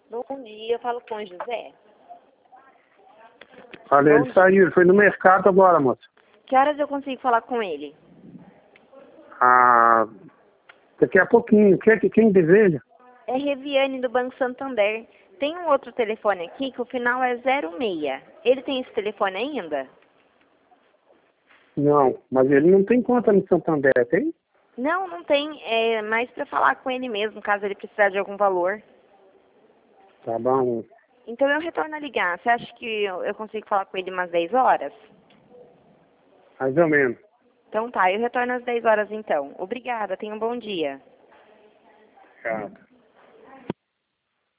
Bom dia, eu falo com o José. Olha, ele saiu, ele foi no mercado agora, moça. Que horas eu consigo falar com ele? Ah, daqui a pouquinho. Quem deseja? É Reviane do Banco Santander. Tem um outro telefone aqui que o final é 06. Ele tem esse telefone ainda? Não, mas ele não tem conta no Santander, tem? Não, não tem. É mais para falar com ele mesmo, caso ele precisar de algum valor. Tá bom. Então eu retorno a ligar. Você acha que eu consigo falar com ele umas 10 horas? Mais ou menos. Então tá, eu retorno às 10 horas então. Obrigada, tenha um bom dia. Tchau.